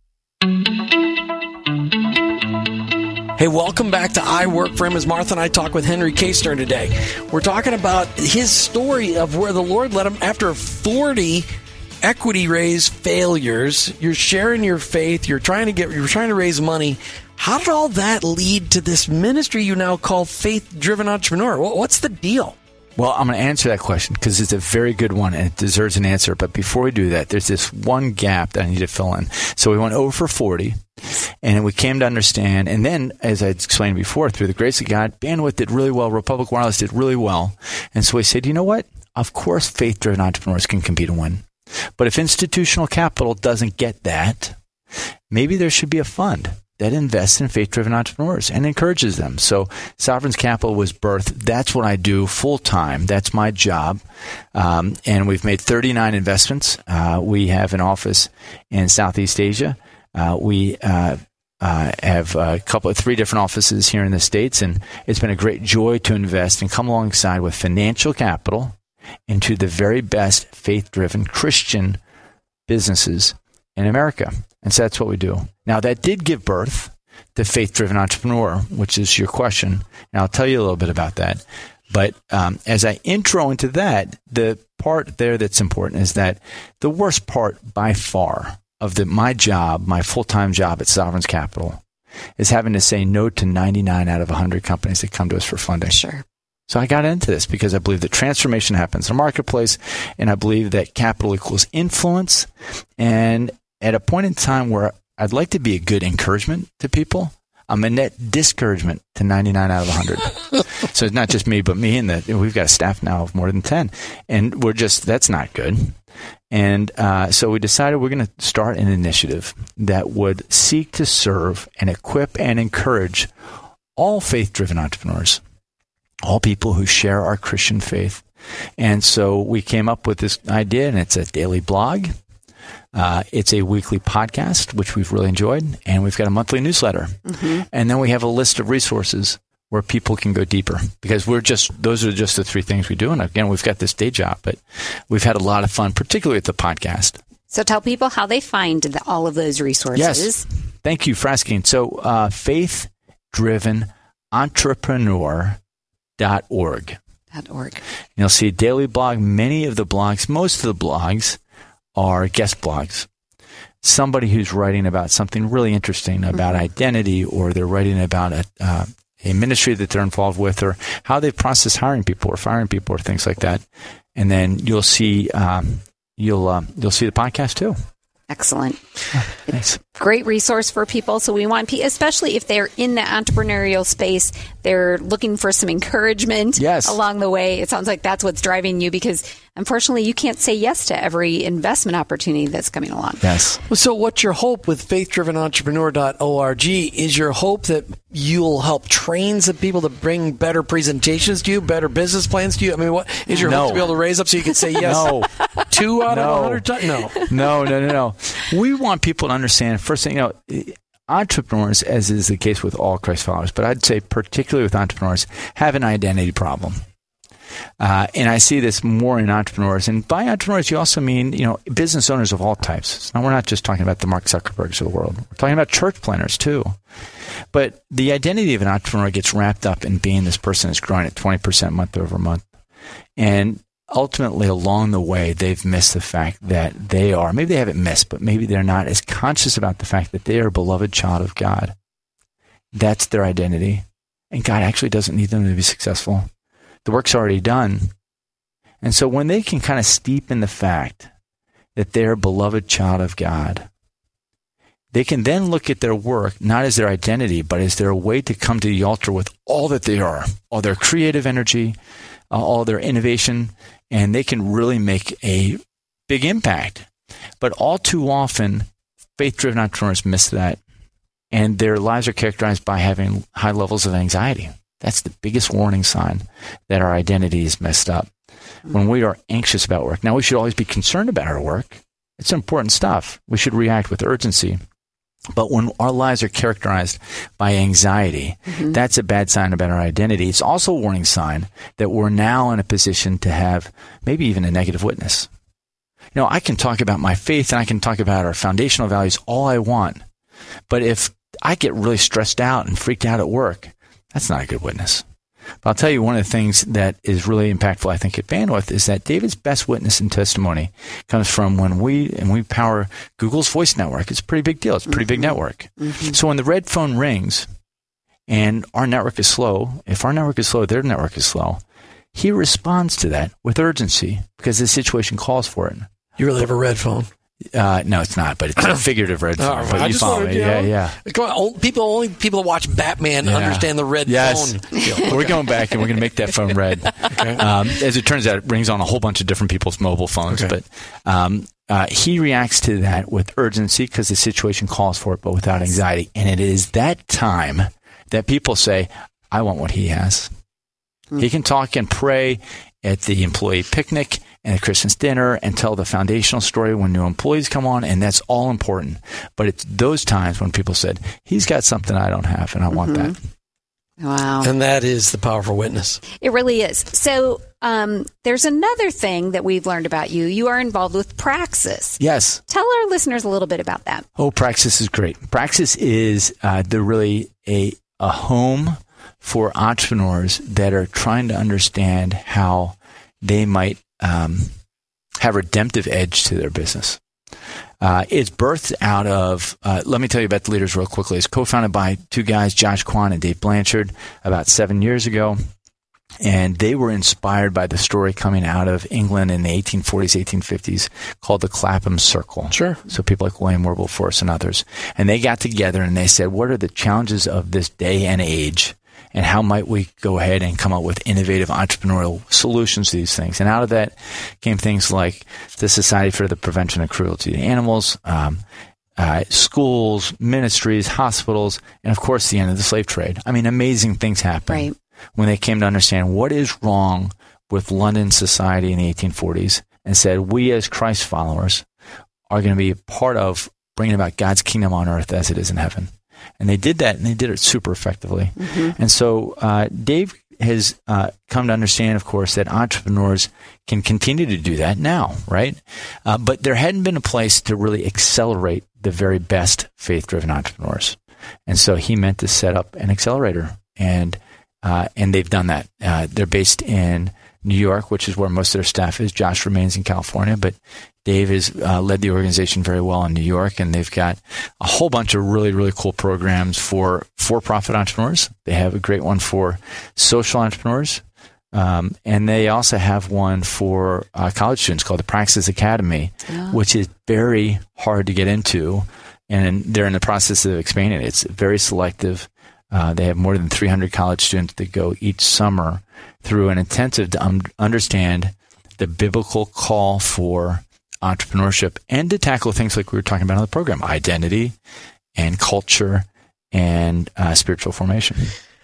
Hey, welcome back to I Work For Him as Martha and I talk with Henry Kastner today. We're talking about his story of where the Lord led him after forty equity raise failures. You're sharing your faith. You're trying to get, you're trying to raise money. How did all that lead to this ministry you now call Faith-Driven Entrepreneur? What's the deal? Well, I'm going to answer that question because it's a very good one and it deserves an answer. But before we do that, there's this one gap that I need to fill in. So we went over for forty and we came to understand. And then, as I explained before, through the grace of God, Bandwidth did really well. Republic Wireless did really well. And so we said, you know what? Of course, faith-driven entrepreneurs can compete and win. But if institutional capital doesn't get that, maybe there should be a fund that invests in faith-driven entrepreneurs and encourages them. So Sovereign's Capital was birthed. That's what I do full-time. That's my job. Um, and we've made thirty-nine investments. Uh, we have an office in Southeast Asia. Uh, we uh, uh, have a couple of three different offices here in the States, and it's been a great joy to invest and come alongside with financial capital into the very best faith-driven Christian businesses in America. And so that's what we do. Now, that did give birth to Faith-Driven Entrepreneur, which is your question. And I'll tell you a little bit about that. But um, as I intro into that, the part there that's important is that the worst part by far of the, my job, my full-time job at Sovereign's Capital, is having to say no to ninety-nine out of one hundred companies that come to us for funding. Sure. So I got into this because I believe that transformation happens in the marketplace, and I believe that capital equals influence. And at a point in time where I'd like to be a good encouragement to people, I'm a net discouragement to ninety-nine out of one hundred. So it's not just me, but me, and that we've got a staff now of more than ten. And we're just, that's not good. And uh, so we decided we're going to start an initiative that would seek to serve and equip and encourage all faith-driven entrepreneurs, all people who share our Christian faith. And so we came up with this idea, and it's a daily blog. Uh, it's a weekly podcast, which we've really enjoyed, and we've got a monthly newsletter. Mm-hmm. And then we have a list of resources where people can go deeper, because we're just, those are just the three things we do. And again, we've got this day job, but we've had a lot of fun, particularly with the podcast. So tell people how they find the, all of those resources. Yes. Thank you for asking. So uh, faith driven entrepreneur dot org. Dot org. You'll see a daily blog. Many of the blogs, most of the blogs are guest blogs. Somebody who's writing about something really interesting about mm-hmm. identity, or they're writing about a, uh, a ministry that they're involved with, or how they process hiring people or firing people or things like that. And then you'll see um, you'll uh, you'll see the podcast too. Excellent. Thanks. Great resource for people. So we want, especially if they're in the entrepreneurial space, they're looking for some encouragement yes. along the way. It sounds like that's what's driving you, because unfortunately you can't say yes to every investment opportunity that's coming along. Yes. So what's your hope with faith driven entrepreneur dot org? Is your hope that you'll help train some people to bring better presentations to you, better business plans to you? I mean, what is your no. hope to be able to raise up so you can say yes no. two out no. of one hundred times? No. No, no, no, no. We want people to understand, first thing, you know, entrepreneurs, as is the case with all Christ followers, but I'd say particularly with entrepreneurs, have an identity problem. Uh, and I see this more in entrepreneurs. And by entrepreneurs, you also mean, you know, business owners of all types. Now, we're not just talking about the Mark Zuckerbergs of the world. We're talking about church planners, too. But the identity of an entrepreneur gets wrapped up in being this person that's growing at twenty percent month over month. And ultimately, along the way, they've missed the fact that they are, maybe they haven't missed, but maybe they're not as conscious about the fact that they are a beloved child of God. That's their identity. And God actually doesn't need them to be successful. The work's already done. And so when they can kind of steep in the fact that they're a beloved child of God, they can then look at their work not as their identity, but as their way to come to the altar with all that they are, all their creative energy, uh, all their innovation, and they can really make a big impact. But all too often, faith-driven entrepreneurs miss that, and their lives are characterized by having high levels of anxiety. That's the biggest warning sign that our identity is messed up. When we are anxious about work. Now, we should always be concerned about our work. It's important stuff. We should react with urgency. But when our lives are characterized by anxiety, mm-hmm. that's a bad sign about our identity. It's also a warning sign that we're now in a position to have maybe even a negative witness. You know, I can talk about my faith and I can talk about our foundational values all I want. But if I get really stressed out and freaked out at work, that's not a good witness. But I'll tell you, one of the things that is really impactful, I think, at Bandwidth is that David's best witness and testimony comes from when we, and we power Google's voice network. It's a pretty big deal. It's a pretty big network. Mm-hmm. So when the red phone rings and our network is slow, if our network is slow, their network is slow, he responds to that with urgency because the situation calls for it. You really have a red phone? Uh, no, it's not, but it's a figurative red phone. Oh, but I you just follow wanted, me. you know, Yeah, yeah. Come on, people only people that watch Batman Yeah. understand the red Yes. phone. Yeah. We're going back and we're going to make that phone red. Okay. Um, as it turns out, it rings on a whole bunch of different people's mobile phones. Okay. But um, uh, he reacts to that with urgency because the situation calls for it, but without anxiety. And it is that time that people say, I want what he has. Mm. He can talk and pray at the employee picnic and at Christmas dinner and tell the foundational story when new employees come on, and that's all important. But it's those times when people said, he's got something I don't have, and I want Mm-hmm. that. Wow. And that is the powerful witness. It really is. So um, there's another thing that we've learned about you. You are involved with Praxis. Yes. Tell our listeners a little bit about that. Oh, Praxis is great. Praxis is uh, the really a a home for entrepreneurs that are trying to understand how they might um, have redemptive edge to their business. Uh, it's birthed out of, uh, let me tell you about the leaders real quickly. It's co-founded by two guys, Josh Kwan and Dave Blanchard, about seven years ago. And they were inspired by the story coming out of England in the eighteen forties, eighteen fifties called the Clapham Circle. Sure. So people like William Wilberforce and others. And they got together and they said, what are the challenges of this day and age? And how might we go ahead and come up with innovative entrepreneurial solutions to these things? And out of that came things like the Society for the Prevention of Cruelty to Animals, um, uh, schools, ministries, hospitals, and of course the end of the slave trade. I mean, amazing things happened Right. when they came to understand what is wrong with London society in the eighteen forties and said, we as Christ followers are going to be a part of bringing about God's kingdom on earth as it is in heaven. And they did that, and they did it super effectively. Mm-hmm. And so uh, Dave has uh, come to understand, of course, that entrepreneurs can continue to do that now, right? Uh, but there hadn't been a place to really accelerate the very best faith-driven entrepreneurs. And so he meant to set up an accelerator, and uh, and they've done that. Uh, they're based in New York, which is where most of their staff is. Josh remains in California, but Dave has uh, led the organization very well in New York, and they've got a whole bunch of really, really cool programs for for-profit entrepreneurs. They have a great one for social entrepreneurs, um, and they also have one for uh, college students called the Praxis Academy, oh. which is very hard to get into, and they're in the process of expanding it. It's very selective. Uh, they have more than three hundred college students that go each summer through an intensive to um, understand the biblical call for entrepreneurship and to tackle things like we were talking about on the program, identity and culture and uh, spiritual formation.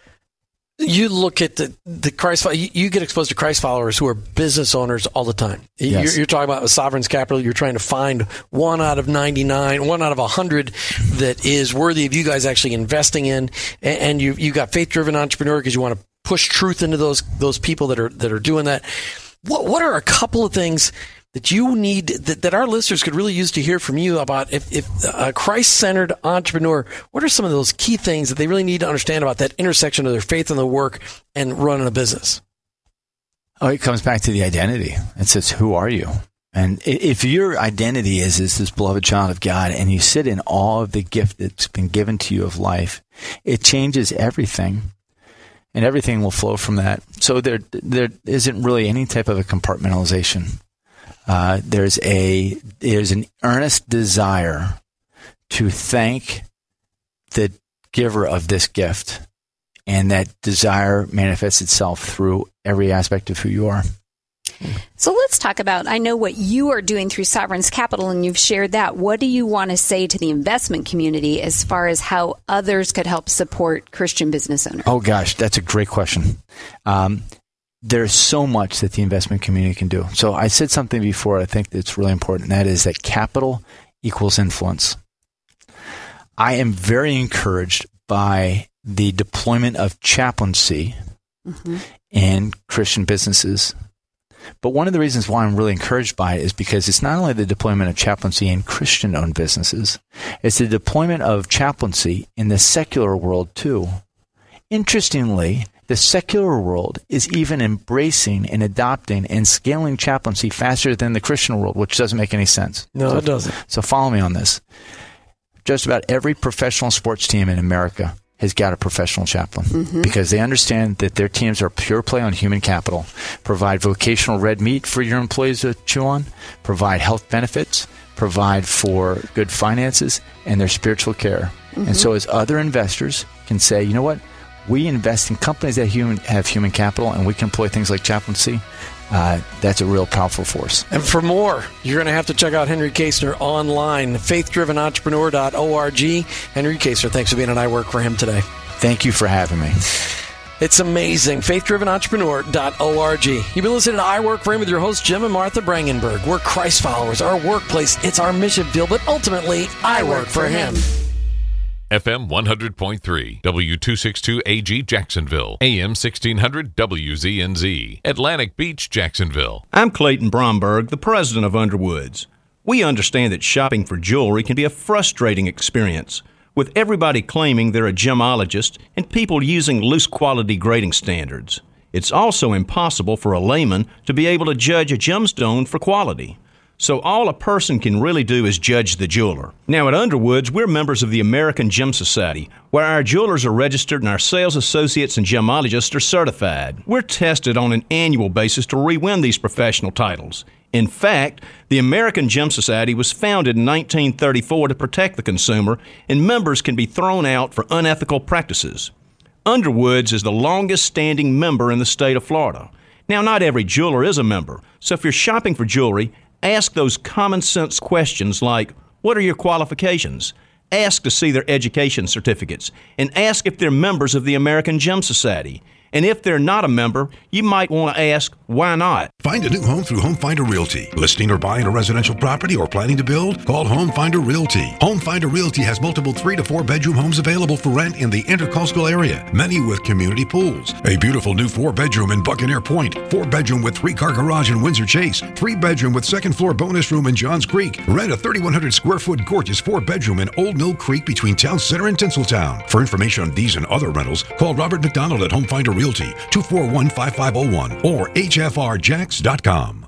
You look at the, the Christ, you, you get exposed to Christ followers who are business owners all the time. Yes. You're, you're talking about Sovereign's Capital. You're trying to find one out of ninety-nine, one out of one hundred that is worthy of you guys actually investing in. And, and you, you've got faith-driven entrepreneur because you want to push truth into those, those people that are, that are doing that. What, what are a couple of things that you need, that, that our listeners could really use to hear from you about if, if a Christ-centered entrepreneur, what are some of those key things that they really need to understand about that intersection of their faith and their work and running a business? Oh, it comes back to the identity. It says, who are you? And if your identity is, is this beloved child of God and you sit in awe of the gift that's been given to you of life, it changes everything. And everything will flow from that. So there, there isn't really any type of a compartmentalization. Uh, there's a there's an earnest desire to thank the giver of this gift, and that desire manifests itself through every aspect of who you are. So let's talk about, I know what you are doing through Sovereign's Capital, and you've shared that. What do you want to say to the investment community as far as how others could help support Christian business owners? Oh, gosh, that's a great question. Um, there's so much that the investment community can do. So I said something before I think that's really important, and that is that capital equals influence. I am very encouraged by the deployment of chaplaincy mm-hmm. in Christian businesses. But one of the reasons why I'm really encouraged by it is because it's not only the deployment of chaplaincy in Christian-owned businesses, it's the deployment of chaplaincy in the secular world too. Interestingly, the secular world is even embracing and adopting and scaling chaplaincy faster than the Christian world, which doesn't make any sense. No, so, it doesn't. So follow me on this. Just about every professional sports team in America has got a professional chaplain mm-hmm. because they understand that their teams are pure play on human capital, provide vocational red meat for your employees to chew on, provide health benefits, provide for good finances and their spiritual care. Mm-hmm. And so as other investors can say, you know what, we invest in companies that human, have human capital, and we can employ things like chaplaincy. Uh, that's a real powerful force. And for more, you're going to have to check out Henry Kaestner online, faith driven entrepreneur dot org. Henry Kaestner, thanks for being on I Work for Him today. Thank you for having me. It's amazing. faith driven entrepreneur dot org. You've been listening to I Work for Him with your hosts, Jim and Martha Brangenberg. We're Christ followers. Our workplace, it's our mission field, but ultimately, I, I work, work for Him. F M one hundred point three, W two sixty-two A G Jacksonville, A M sixteen hundred W Z N Z, Atlantic Beach, Jacksonville. I'm Clayton Bromberg, the president of Underwoods. We understand that shopping for jewelry can be a frustrating experience, with everybody claiming they're a gemologist and people using loose quality grading standards. It's also impossible for a layman to be able to judge a gemstone for quality. So all a person can really do is judge the jeweler. Now at Underwoods, we're members of the American Gem Society, where our jewelers are registered and our sales associates and gemologists are certified. We're tested on an annual basis to re-win these professional titles. In fact, the American Gem Society was founded in nineteen thirty-four to protect the consumer, and members can be thrown out for unethical practices. Underwoods is the longest-standing member in the state of Florida. Now, not every jeweler is a member, so if you're shopping for jewelry, ask those common-sense questions like, what are your qualifications? Ask to see their education certificates, and ask if they're members of the American Gem Society. And if they're not a member, you might want to ask, why not? Find a new home through Home Finder Realty. Listing or buying a residential property or planning to build? Call Home Finder Realty. Home Finder Realty has multiple three to four bedroom homes available for rent in the Intercoastal area, many with community pools. A beautiful new four bedroom in Buccaneer Point, four bedroom with three car garage in Windsor Chase, three bedroom with second floor bonus room in Johns Creek. Rent a thirty-one hundred square foot gorgeous four bedroom in Old Mill Creek between Town Center and Tinseltown. For information on these and other rentals, call Robert McDonald at Home Finder Realty, two four one, five five zero one or H F R Jacks dot com.